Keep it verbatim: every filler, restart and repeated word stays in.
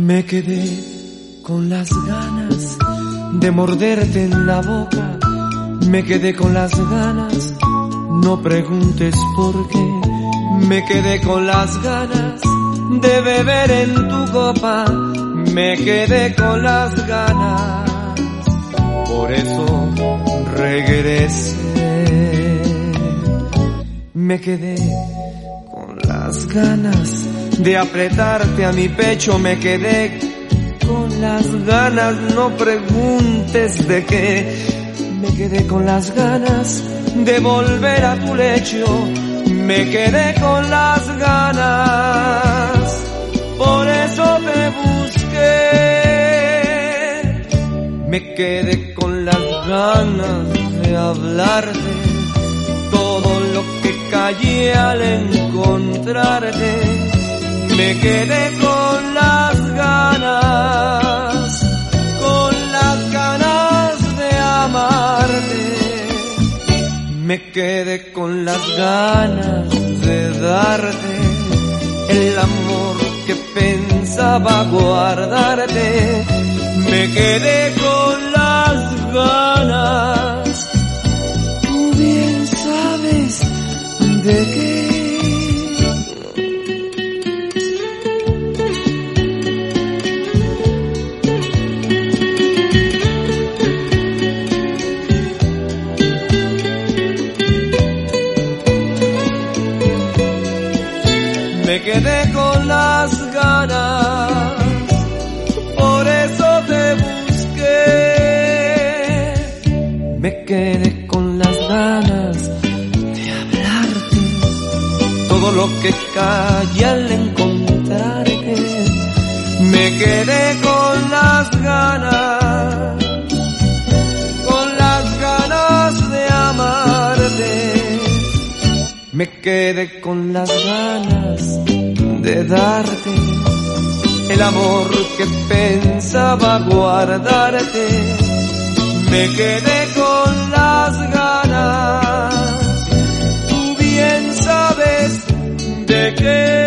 Me quedé con las ganas de morderte en la boca. Me quedé con las ganas, no preguntes por qué. Me quedé con las ganas de beber en tu copa. Me quedé con las ganas, por eso regresé. Me quedé con las ganas de apretarte a mi pecho. Me quedé con las ganas, no preguntes de qué. Me quedé con las ganas de volver a tu lecho. Me quedé con las ganas, por eso te busqué. Me quedé con las ganas de hablarte todo lo que callé al encontrarte. Me quedé con las ganas, con las ganas de amarte. Me quedé con las ganas de darte el amor que pensaba guardarte. Me quedé con las ganas, tú bien sabes de qué. Me quedé con las ganas, por eso te busqué. Me quedé con las ganas de hablarte todo lo que callé al encontrarte. Me quedé con las ganas, con las ganas de amarte. Me quedé con las ganas de darte el amor que pensaba guardarte. Me quedé con las ganas, tú bien sabes de qué.